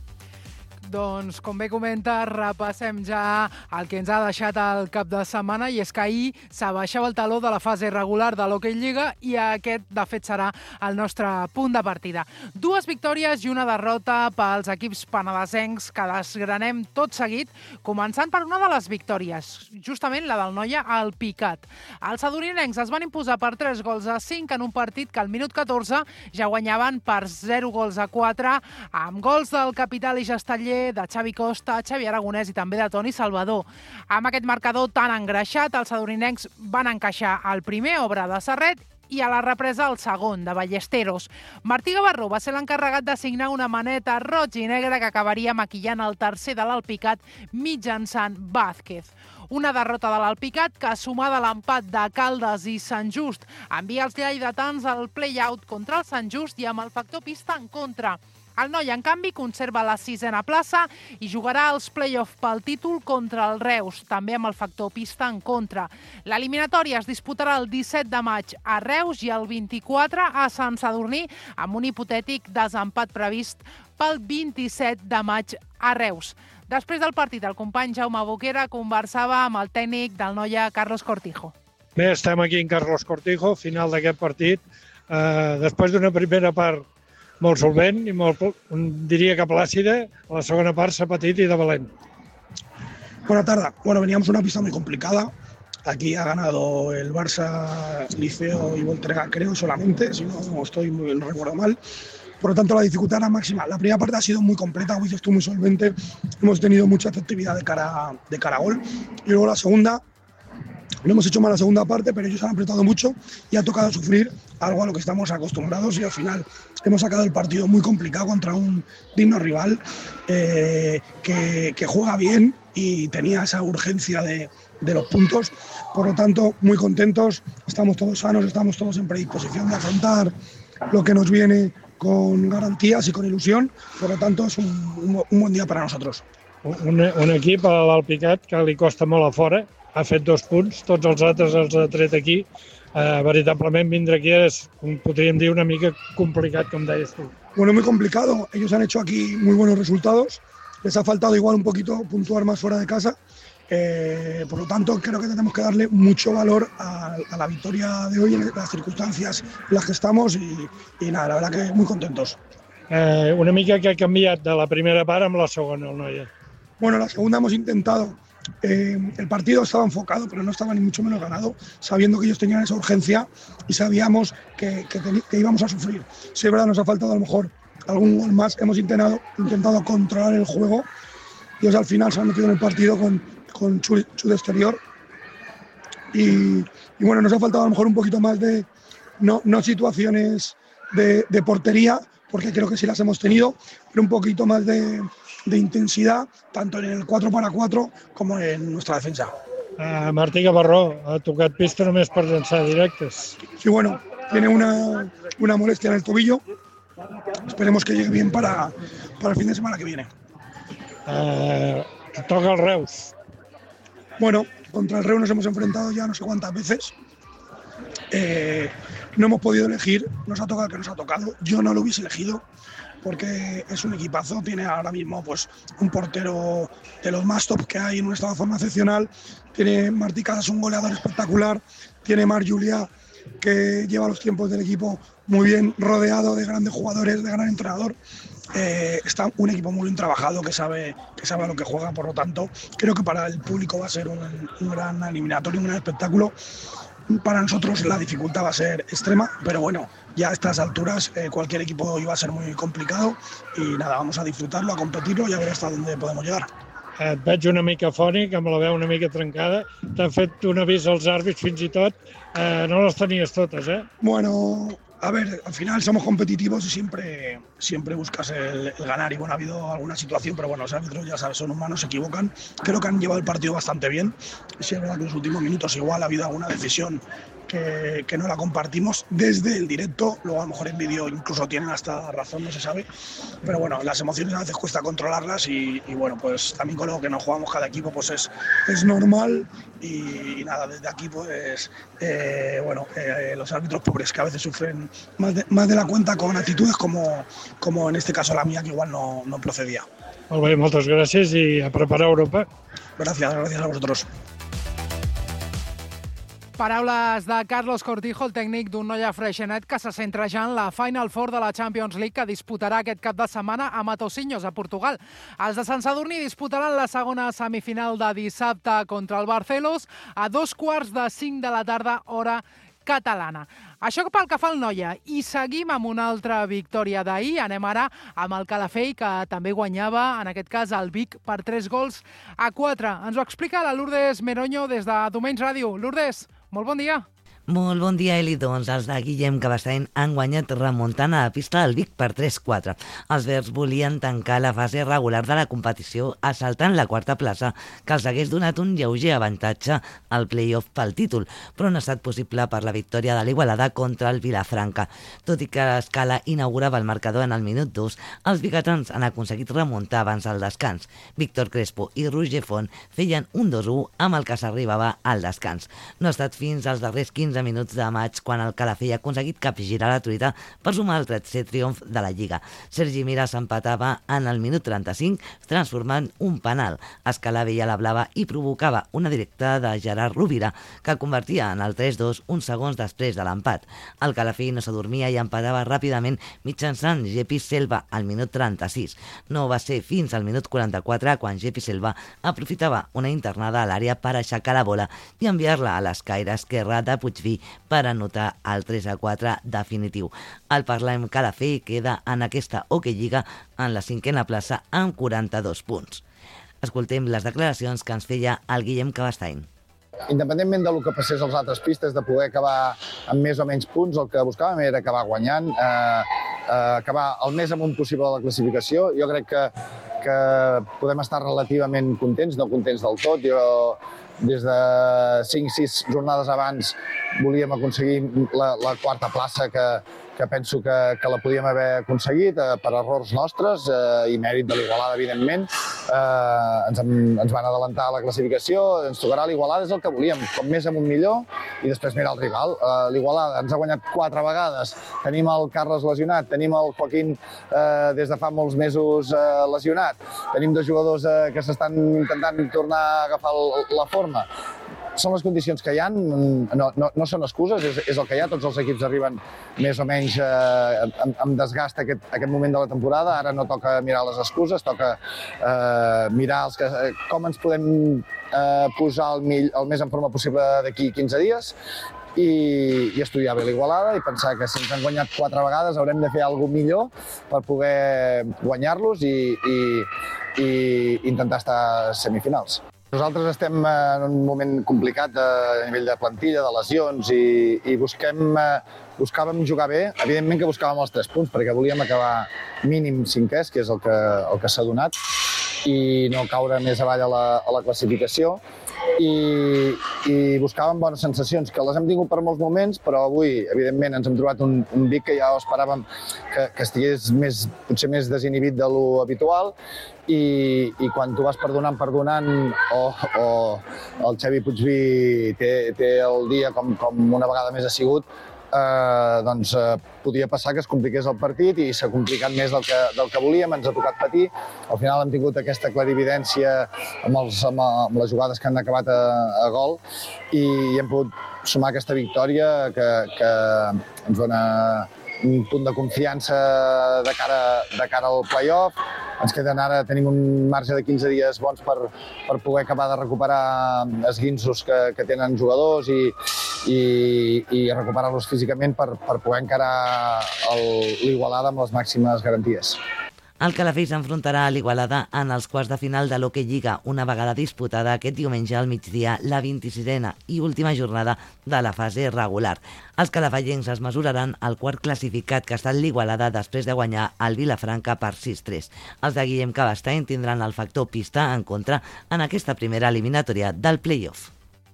Doncs, com bé comenta, repassem ja el que ens ha deixat el cap de setmana, i és que ahir s'abaixava el taló de la fase regular de l'Hockey Lliga i aquest, de fet, serà el nostre punt de partida. 2 victòries i una derrota pels equips penedesencs que desgranem tot seguit, començant per una de les victòries, justament la del Noia al Picat. Els sadorinencs es van imposar per 3-5 en un partit que al minut 14 ja guanyaven per 0-4, amb gols del capità i Gestaller, de Xavi Costa, Xavi Aragonès i també de Toni Salvador. Amb aquest marcador tan engreixat, els sadorinencs van encaixar el primer, obra de Serret, i a la represa el segon, de Ballesteros. Martí Gavarró va ser l'encarregat de signar una maneta roig i negra que acabaria maquillant el tercer de l'Alpicat mitjançant Vázquez. Una derrota de l'Alpicat que, sumada a l'empat de Caldes i Sant Just, envia els lleidatans al play-out contra el Sant Just i amb el factor pista en contra. El Noia, en canvi, conserva la 6a plaça i jugarà els play-off pel títol contra el Reus, també amb el factor pista en contra. L'eliminatòria es disputarà el 17 de maig a Reus i el 24 a Sant Sadurní, amb un hipotètic desempat previst pel 27 de maig a Reus. Després del partit, el company Jaume Boquera conversava amb el tècnic del Noia, Carlos Cortijo. Bé, estem aquí en Carlos Cortijo, final d'aquest partit. Després d'una primera part molt solvent i molt, diría que plàcida, la segunda part s'ha patit y de valent. Buenas tardes. Bueno, veníamos una pista muy complicada. Aquí ha ganado el Barça, Liceo y Volterra, creo, solamente, si no recuerdo mal. Por lo tanto, la dificultad era máxima. La primera parte ha sido muy completa, como dices tú, muy solvente. Hemos tenido mucha efectividad de cara a gol. Y luego la segunda, no hemos hecho mal la segunda parte, pero ellos han apretado mucho y ha tocado sufrir algo a lo que estamos acostumbrados, y al final hemos sacado el partido muy complicado contra un digno rival que juega bien y tenía esa urgencia de los puntos. Por lo tanto, muy contentos, estamos todos sanos, estamos todos en predisposición de afrontar lo que nos viene con garantías y con ilusión. Por lo tanto, es un buen día para nosotros. Un equip, l'Alpicat, que li costa molt a fora, ha fet 2 punts, tots els altres els ha tret aquí. Veritablement vindre aquí és, podríem dir, una mica complicat, com deies tu. Bueno, muy complicado. Ellos han hecho aquí muy buenos resultados. Les ha faltado igual un poquito puntuar más fuera de casa. Por lo tanto, creo que tenemos que darle mucho valor a la victoria de hoy en las circunstancias en las que estamos y nada, la verdad que muy contentos. Una mica que ha canviat de la primera part amb la segona, el Noia. Bueno, la segunda hemos intentado. El partido estaba enfocado, pero no estaba ni mucho menos ganado, sabiendo que ellos tenían esa urgencia y sabíamos que íbamos a sufrir. Si es verdad, nos ha faltado a lo mejor algún gol más. Hemos intentado controlar el juego y ellos al final se han metido en el partido con chute exterior y bueno, nos ha faltado a lo mejor un poquito más de no situaciones de portería, porque creo que sí las hemos tenido, pero un poquito más de intensidad, tanto en el 4x4 como en nuestra defensa. Martí Gavarró ha tocat pista només per llançar directes. Sí, bueno, tiene una molestia en el tobillo. Esperemos que llegue bien para el fin de semana que viene. Toca el Reus. Bueno, contra el Reus nos hemos enfrentado ya no sé cuántas veces. No hemos podido elegir, nos ha tocado el que nos ha tocado. Yo no lo hubiese elegido porque es un equipazo, tiene ahora mismo pues un portero de los más top que hay en un estado de forma excepcional, tiene Martí Casas, un goleador espectacular, tiene Marc Julià, que lleva los tiempos del equipo muy bien, rodeado de grandes jugadores, de gran entrenador. Está un equipo muy bien trabajado, que sabe a lo que juega. Por lo tanto, creo que para el público va a ser un gran eliminatorio, un gran espectáculo. Para nosotros la dificultad va a ser extrema, pero bueno, ya a estas alturas cualquier equipo iba a ser muy complicado y nada, vamos a disfrutarlo, a competirlo y a ver hasta dónde podemos llegar. Et veig una mica fònic, amb la veu una mica trencada. T'han fet un avís als àrbits fins i tot. No les tenies totes, eh? Bueno, A ver, al final somos competitivos y siempre buscas el ganar. Y bueno, ha habido alguna situación, pero bueno, los árbitros, ya sabes, son humanos, se equivocan. Creo que han llevado el partido bastante bien. Sí, es verdad que en los últimos minutos igual ha habido alguna decisión que no la compartimos desde el directo. Luego a lo mejor en vídeo incluso tienen hasta razón, no se sabe. Pero bueno, las emociones a veces cuesta controlarlas y bueno, pues también con lo que nos jugamos cada equipo pues es normal. Y nada, desde aquí pues los árbitros pobres que a veces sufren más de la cuenta con actitudes como en este caso la mía, que igual no procedía. Molt bé, moltes gràcies i a preparar Europa. Gracias a vosotros. Paraules de Carlos Cortijo, el tècnic d'un Noia Freixenet que se centra ja en la Final Four de la Champions League que disputarà aquest cap de setmana a Matosinhos, a Portugal. Els de Sant Sadurní disputaran la segona semifinal de dissabte contra el Barcelos a 2:45 de la tarda, hora catalana. Això pel que fa al Noia. I seguim amb una altra victòria d'ahir. Anem ara amb el Calafell, que també guanyava, en aquest cas, el Vic per 3-4. Ens ho explica la Lourdes Meroño des de Domenys Ràdio. Lourdes, molt bon dia. Molt bon dia, Eli. Doncs els de Guillem Cabestany han guanyat remuntant a la pista del Vic per 3-4. Els verds volien tancar la fase regular de la competició assaltant la quarta plaça, que els hagués donat un lleuger avantatge al play-off pel títol, però no ha estat possible per la victòria de l'Igualada contra el Vilafranca. Tot i que l'Escala inaugurava el marcador en el minut 2, els biguetans han aconseguit remuntar abans del descans. Víctor Crespo i Roger Font feien un 2-1 amb el que s'arribava al descans. No ha estat fins als darrers 15 minuts de maig quan el Calafell ha aconseguit capgirar la truita per sumar el 13è triomf de la Lliga. Sergi Mira s'empatava en el minut 35 transformant un penal. Escalà veia la blava i provocava una directa de Gerard Rovira que convertia en el 3-2 uns segons després de l'empat. El Calafell no s'adormia i empatava ràpidament mitjançant Gepi Selva al minut 36. No va ser fins al minut 44 quan Gepi Selva aprofitava una internada a l'àrea per aixecar la bola i enviar-la a l'escaire esquerra de Puigví per anotar el 3-4 definitiu. El Parlem Calafell queda en aquesta Hockey Lliga en la 5a plaça amb 42 punts. Escoltem les declaracions que ens feia el Guillem Cabestany. Independentment del que passés als altres pistes, de poder acabar amb més o menys punts, el que buscàvem era acabar guanyant, acabar el més amunt possible de la classificació. Jo crec que podem estar relativament contents, no contents del tot. Jo des de 5-6 jornades abans volíem aconseguir la quarta plaça que penso que la podíem haver aconseguit per errors nostres i mèrit de l'Igualada, evidentment. Ens van adelantar a la classificació, ens tocarà l'Igualada, és el que volíem, com més amunt millor, i després mirar el rival. L'Igualada ens ha guanyat 4 vegades, tenim el Carles lesionat, tenim el Joaquín des de fa molts mesos lesionat, tenim 2 jugadors que s'estan intentant tornar a agafar la forma. Són les condicions que hi ha, no són excuses, és el que hi ha. Tots els equips arriben més o menys amb desgast a aquest moment de la temporada. Ara no toca mirar les excuses, toca mirar com ens podem posar el més en forma possible d'aquí 15 dies i estudiar bé l'Igualada i pensar que si ens han guanyat 4 vegades haurem de fer alguna cosa millor per poder guanyar-los i intentar estar a semifinals. Nosaltres estem en un moment complicat a nivell de plantilla, de lesions, i buscàvem jugar bé. Evidentment que buscàvem els 3 punts, perquè volíem acabar mínim 5è, que és el que s'ha donat, i no caure més avall a la classificació. I buscàvem bones sensacions, que les hem tingut per molts moments, però avui, evidentment, ens hem trobat un Vic que ja esperàvem que estigués potser més desinhibit de lo habitual, i quan tu vas perdonant, o el Xavi Puigví té el dia com una vegada més ha sigut, doncs podia passar que es compliqués el partit i s'ha complicat més del que volíem, ens ha tocat patir. Al final hem tingut aquesta clarividència amb les jugades que han acabat a gol i hem pogut sumar aquesta victòria que ens dona un punt de confiança de cara al play-off. Ens queden ara, tenim un marge de 15 dies bons per poder acabar de recuperar esguinços que tenen jugadors i recuperar-los físicament per poder encarar l'Igualada amb les màximes garanties. El Calafell s'enfrontarà a l'Igualada en els quarts de final de l'Hockey Lliga, una vegada disputada aquest diumenge al migdia, la 26a i última jornada de la fase regular. Els calafellencs es mesuraran al quart classificat, que ha estat l'Igualada després de guanyar el Vilafranca per 6-3. Els de Guillem Cabestany tindran el factor pista en contra en aquesta primera eliminatòria del play-off.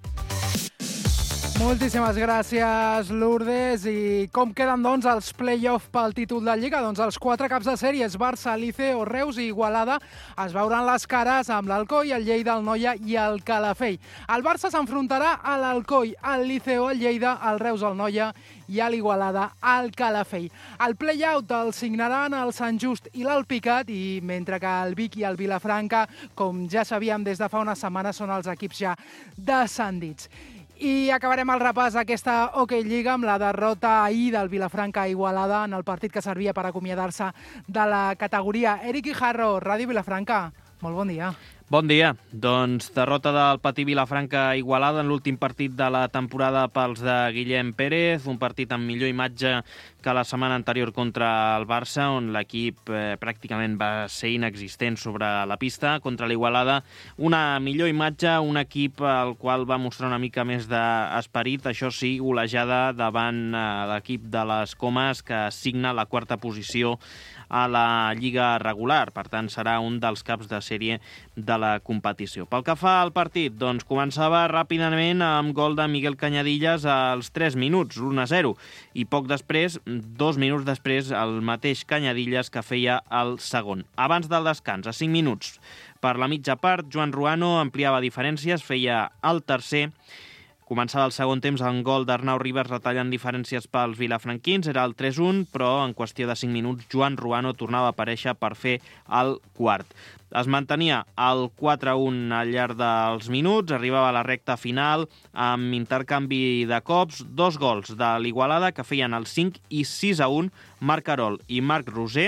Moltíssimes gràcies, Lourdes. I com queden, doncs, els play-off pel títol de Lliga? Doncs els 4 caps de sèries, Barça, Liceo, Reus i Igualada, es veuran les cares amb l'Alcoi, el Lleida, el Noia i el Calafell. El Barça s'enfrontarà a l'Alcoi, al Liceo, el Lleida, el Reus, el Noia i a l'Igualada, al Calafell. El play-out el signaran el Sant Just i l'Alpicat, i mentre que el Vic i el Vilafranca, com ja sabíem des de fa unes setmanes, són els equips ja descendits. I acabarem el repàs d'aquesta Hockey Lliga amb la derrota ahir del Vilafranca a Igualada en el partit que servia per acomiadar-se de la categoria. Eric Guijarro, Ràdio Vilafranca, molt bon dia. Bon dia. Doncs derrota del Patí Vilafranca a Igualada en l'últim partit de la temporada pels de Guillem Pérez, un partit amb millor imatge que la setmana anterior contra el Barça, on l'equip pràcticament va ser inexistent sobre la pista. Contra l'Igualada, una millor imatge, un equip al qual va mostrar una mica més d'esperit, això sí, golejada davant l'equip de les Comas, que signa la quarta posició a la Lliga regular. Per tant, serà un dels caps de sèrie de la competició. Pel que fa al partit, doncs començava ràpidament amb gol de Miguel Cañadillas als 3 minuts, 1-0, i poc després, 2 minuts després, el mateix Cañadillas que feia el segon. Abans del descans, a 5 minuts, per la mitja part, Joan Ruano ampliava diferències, feia el tercer. Començava el segon temps amb gol d'Arnau Ribas retallant diferències pels vilafranquins, era el 3-1, però en qüestió de 5 minuts Joan Ruano tornava a aparèixer per fer el quart. Es mantenia el 4-1 al llarg dels minuts, arribava a la recta final amb intercanvi de cops, 2 gols de l'Igualada que feien el 5 i 6-1, Marc Carol i Marc Roser.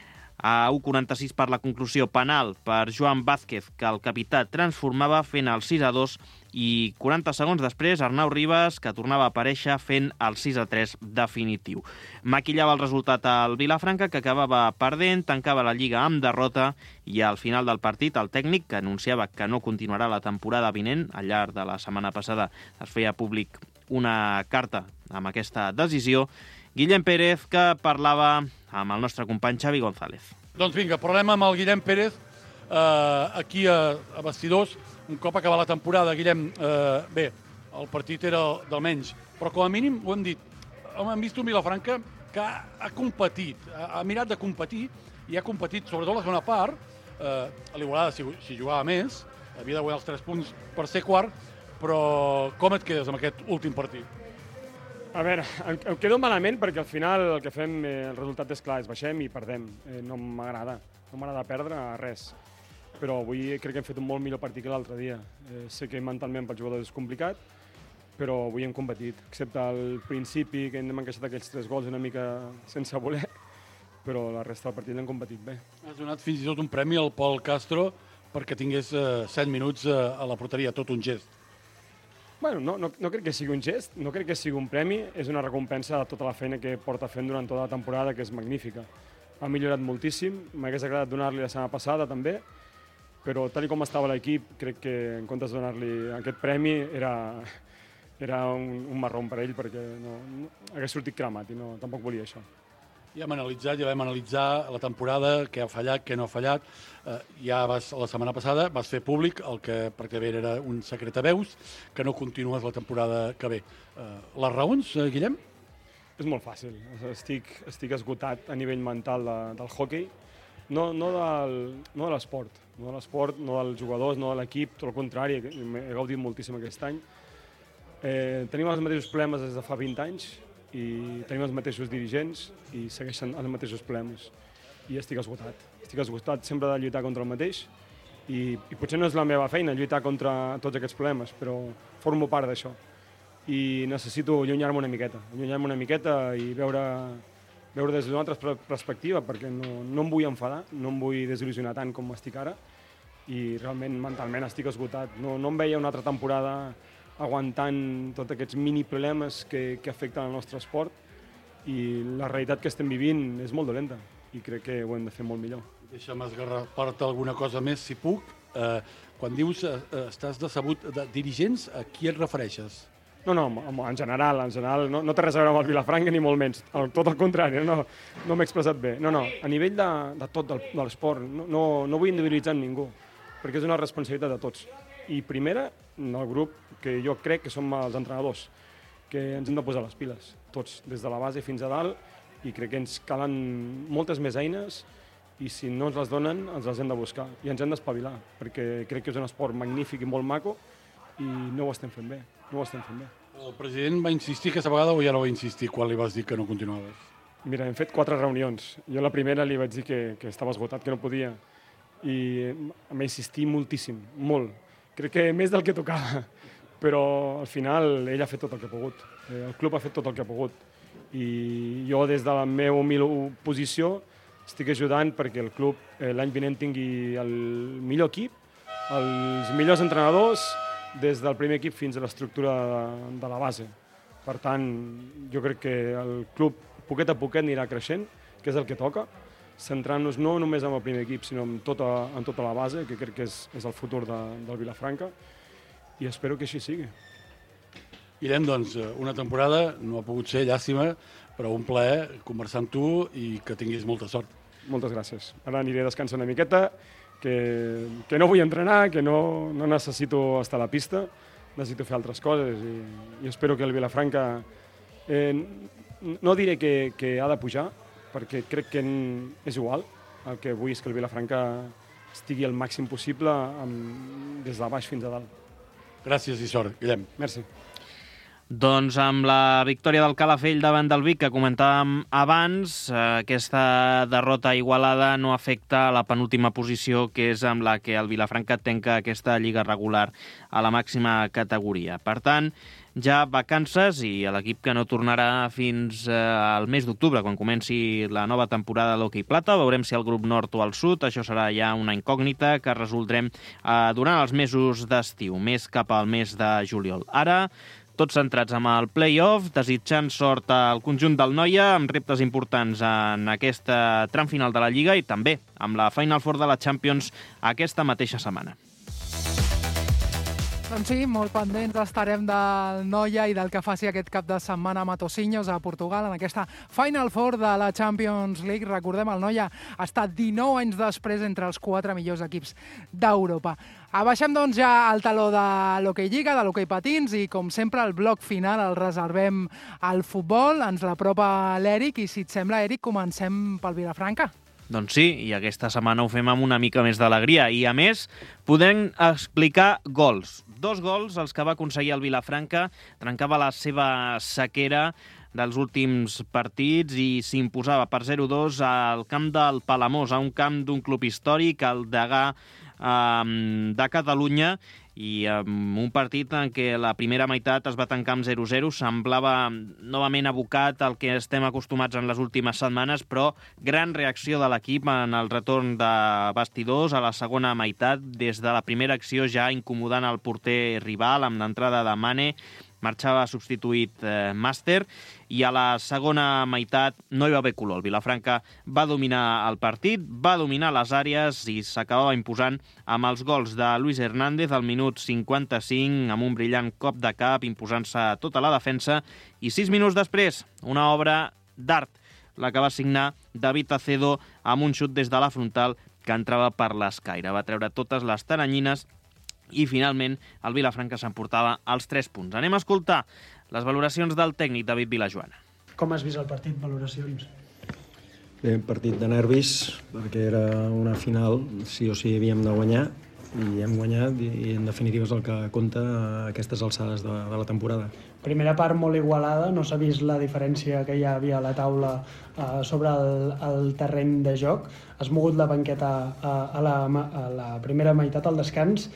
A 1:46 per la conclusió, penal per Joan Vázquez, que el capità transformava fent el 6-2, i 40 segons després Arnau Ribas, que tornava a aparèixer fent el 6-3 definitiu. Maquillava el resultat al Vilafranca, que acabava perdent, tancava la Lliga amb derrota, i al final del partit el tècnic, que anunciava que no continuarà la temporada vinent, al llarg de la setmana passada es feia públic una carta amb aquesta decisió, Guillem Pérez, que parlava amb el nostre company Xavi González. Doncs vinga, parlem amb el Guillem Pérez aquí a Vestidors. Un cop acabar la temporada, Guillem, bé, el partit era del menys, però com a mínim, ho hem dit, hem vist un Vilafranca que ha competit, ha mirat de competir, i ha competit, sobretot la segona part. A l'Igualada, si jugava més, havia de guanyar els 3 punts per ser quart, però com et quedes amb aquest últim partit? A veure, em quedo malament perquè al final el que fem, el resultat és clar, és baixem i perdem. No m'agrada perdre res. Però avui crec que hem fet un molt millor partit que l'altre dia. Sé que mentalment pels jugadors és complicat, però avui hem competit. Excepte al principi, que hem encaixat aquells 3 gols una mica sense voler, però la resta del partit l'hem competit bé. Has donat fins i tot un premi al Pol Castro perquè tingués 7 minuts a la porteria, tot un gest. Bueno, no crec que sigui un gest, no crec que sigui un premi, és una recompensa de tota la feina que porta fent durant tota la temporada, que és magnífica. Ha millorat moltíssim, m'hagués agradat donar-li la setmana passada també, però tal com estava l'equip, crec que en comptes de donar-li aquest premi era un marrón per ell, perquè hagués sortit cremat i tampoc volia això. Ja vam analitzar la temporada, què ha fallat, què no ha fallat. Ja la setmana passada vas fer públic el que pràcticament era un secret a veus, que no continues la temporada que ve. Les raons, Guillem? És molt fàcil. Estic esgotat a nivell mental del hockey, no de l'esport, no dels jugadors, no de l'equip, tot el contrari, he gaudit moltíssim aquest any. Tenim els mateixos problemes des de fa 20 anys, i tenim els mateixos dirigents i segueixen els mateixos problemes. I estic esgotat. Estic esgotat sempre de lluitar contra el mateix i potser no és la meva feina lluitar contra tots aquests problemes, però formo part d'això. I necessito allunyar-me una miqueta i veure des d'una altra perspectiva, perquè no em vull enfadar, no em vull desil·lusionar tant com estic ara, i realment mentalment estic esgotat. No em veia una altra temporada aguantant tots aquests mini problemes que afecten el nostre esport, i la realitat que estem vivint és molt dolenta i crec que ho hem de fer molt millor. Deixa'm esgarrapar-te alguna cosa més, si puc. Quan dius estàs decebut de dirigents, a qui et refereixes? No, en general no té res a veure amb el Vilafranca ni molt menys, tot el contrari, no m'he expressat bé. No, a nivell de tot de l'esport, no vull individualitzar en ningú, perquè és una responsabilitat de tots. I primera, el grup, que jo crec que som els entrenadors, que ens hem de posar les piles, tots, des de la base fins a dalt, i crec que ens calen moltes més eines, i si no ens les donen, ens les hem de buscar, i ens hem d'espavilar, perquè crec que és un esport magnífic i molt maco, i no ho estem fent bé. El president va insistir aquesta vegada o ja no va insistir quan li vas dir que no continuaves? Mira, hem fet 4 reunions. Jo la primera li vaig dir que estava esgotat, que no podia. I m'ha insistit moltíssim, molt. Crec que més del que tocava. Però al final ell ha fet tot el que ha pogut. El club ha fet tot el que ha pogut. I jo des de la meva humil posició estic ajudant perquè el club l'any vinent tingui el millor equip, els millors entrenadors, des del primer equip fins a l'estructura de la base. Per tant, jo crec que el club poquet a poquet anirà creixent, que és el que toca, centrant-nos no només en el primer equip, sinó en tota la base, que crec que és el futur del Vilafranca, i espero que així sigui. Guillem, doncs, una temporada no ha pogut ser, llàstima, però un plaer conversar amb tu i que tinguis molta sort. Moltes gràcies. Ara aniré a descansar una miqueta, que no vull entrenar, que no necessito estar a la pista, necessito fer altres coses i espero que el Vilafranca, no diré que ha de pujar, perquè crec que és igual, el que vull és que el Vilafranca estigui el màxim possible des de baix fins a dalt. Gràcies i sort, Guillem. Merci. Doncs amb la victòria del Calafell davant del Vic que comentàvem abans, aquesta derrota igualada no afecta la penúltima posició, que és amb la que el Vilafranca tanca aquesta lliga regular a la màxima categoria. Per tant, ja vacances i l'equip que no tornarà fins al mes d'octubre, quan comenci la nova temporada de l'Hockey Plata. Veurem si al grup nord o al sud, això serà ja una incògnita que resoldrem durant els mesos d'estiu, més cap al mes de juliol. Ara, tots centrats amb el play-off, desitjant sort al conjunt del Noia, amb reptes importants en aquesta tram final de la Lliga i també amb la Final Four de la Champions aquesta mateixa setmana. Doncs sí, molt pendents estarem del Noia i del que faci aquest cap de setmana a Matosinhos, a Portugal, en aquesta Final Four de la Champions League. Recordem, el Noia està 19 anys després entre els 4 millors equips d'Europa. Abaixem doncs ja el taló de l'Hockey Lliga, de l'Hockey Patins, i com sempre el bloc final el reservem al futbol. Ens l'apropa l'Eric i, si et sembla, Eric, comencem pel Vilafranca. Doncs sí, i aquesta setmana ho fem amb una mica més d'alegria. I, a més, podem explicar gols. 2 gols els que va aconseguir el Vilafranca. Trencava la seva sequera dels últims partits i s'imposava per 0-2 al camp del Palamós, a un camp d'un club històric, el Degà de Catalunya, i un partit en què la primera meitat es va tancar amb 0-0, semblava novament abocat al que estem acostumats en les últimes setmanes, però gran reacció de l'equip en el retorn de vestidors a la segona meitat, des de la primera acció ja incomodant el porter rival amb l'entrada de Mane. Marxava substituït Màster, i a la segona meitat no hi va haver color. El Vilafranca va dominar el partit, va dominar les àrees i s'acabava imposant amb els gols de Luis Hernández al minut 55, amb un brillant cop de cap, imposant-se tota la defensa, i 6 minuts després, una obra d'art, la que va signar David Acedo amb un xut des de la frontal que entrava per l'escaire. Va treure totes les taranyines i finalment el Vilafranca s'emportava els 3 punts. Anem a escoltar les valoracions del tècnic David Vilajoana. Com has vist el partit? Valoracions? Bé, partit de nervis, perquè era una final, sí o sí havíem de guanyar, i hem guanyat, i en definitiva és el que compta a aquestes alçades de la temporada. Primera part molt igualada, no s'ha vist la diferència que hi havia a la taula sobre el terreny de joc. Has mogut la banqueta a la primera meitat, al descans.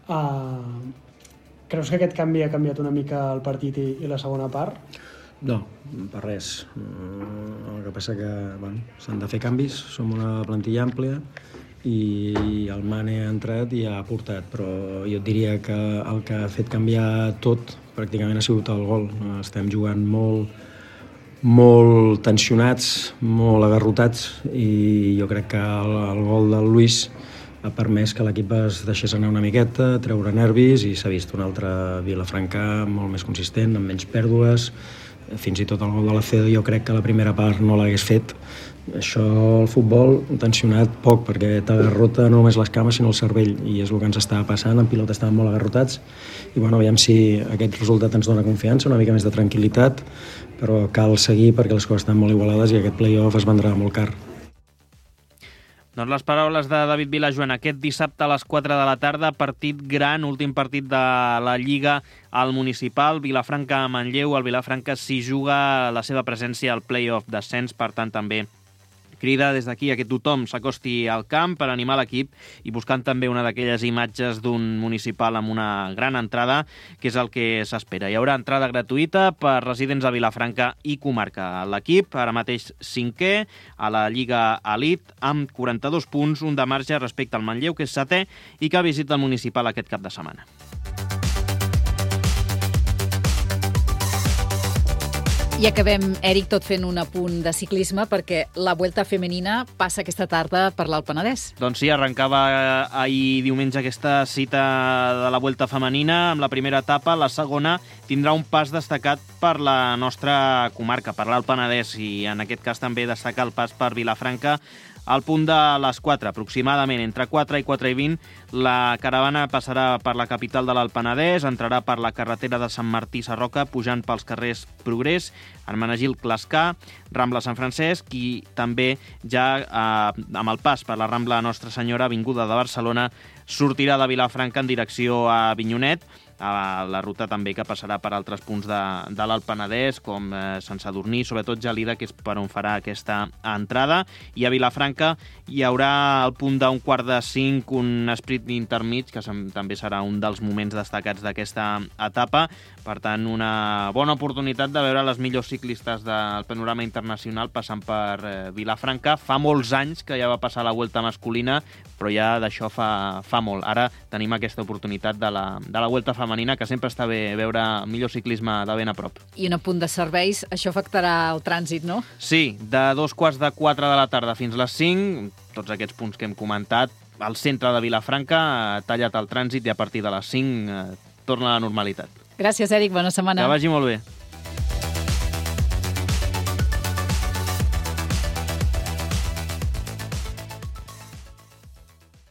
Creus que aquest canvi ha canviat una mica el partit i la segona part? No, per res. El que passa que s'han de fer canvis, som una plantilla àmplia i el Mane ha entrat i ha aportat, però jo et diria que el que ha fet canviar tot pràcticament ha sigut el gol. Estem jugant molt molt tensionats, molt agarrotats, i jo crec que el gol del Luis ha permès que l'equip es deixés anar una miqueta, treure nervis, i s'ha vist un altre Vilafranca molt més consistent, amb menys pèrdues. Fins i tot el gol de l'Alcedo jo crec que la primera part no l'hagués fet. Això, el futbol, tensionat poc, perquè t'agarrota no només les cames sinó el cervell, i és el que ens estava passant. En pilota estaven molt agarrotats, i bueno, aviam si aquest resultat ens dona confiança, una mica més de tranquil·litat, però cal seguir perquè les coses estan molt igualades i aquest play-off es vendrà molt car. Doncs les paraules de David Vilajoan. Aquest dissabte a les 4 de la tarda, partit gran, últim partit de la Lliga al Municipal, Vilafranca-Manlleu. El Vilafranca s'hi juga la seva presència al play-off d'ascens, per tant també crida des d'aquí a que tothom s'acosti al camp per animar l'equip i buscant també una d'aquelles imatges d'un municipal amb una gran entrada, que és el que s'espera. Hi haurà entrada gratuïta per residents de Vilafranca i comarca. L'equip, ara mateix 5è a la Lliga Elite, amb 42 punts, un de marge respecte al Manlleu, que és 7è, i que visita el municipal aquest cap de setmana. I acabem, Eric, tot fent un apunt de ciclisme, perquè la Vuelta Femenina passa aquesta tarda per l'Alt Penedès. Doncs sí, arrencava ahir diumenge aquesta cita de la Vuelta Femenina amb la primera etapa. La segona tindrà un pas destacat per la nostra comarca, per l'Alt Penedès, i en aquest cas també destaca el pas per Vilafranca. Al punt de les 4, aproximadament, entre 4 i 4 i 20, la caravana passarà per la capital de l'Alt Penedès, entrarà per la carretera de Sant Martí Sarroca, pujant pels carrers Progrés, Hermenegil Clascar, Rambla Sant Francesc, i també ja amb el pas per la Rambla Nostra Senyora, Avinguda de Barcelona, sortirà de Vilafranca en direcció a Avinyonet, a la ruta també que passarà per altres punts de l'Alt Penedès, com Sant Sadurní, sobretot Gelida, que és per on farà aquesta entrada. I a Vilafranca hi haurà al punt d'un 4:45 un sprint intermig, que també serà un dels moments destacats d'aquesta etapa. Per tant, una bona oportunitat de veure les millors ciclistes del panorama internacional passant per Vilafranca. Fa molts anys que ja va passar la Vuelta masculina, però ja d'això fa molt. Ara tenim aquesta oportunitat de la Vuelta femenina, que sempre està bé veure millor ciclisme de ben a prop. I un apunt de serveis, això afectarà el trànsit, no? Sí, de 2:45 de la tarda fins les 5, tots aquests punts que hem comentat, al centre de Vilafranca ha tallat el trànsit i a partir de les 5 torna a la normalitat. Gràcies, Eric. Bona setmana. Que vagi molt bé.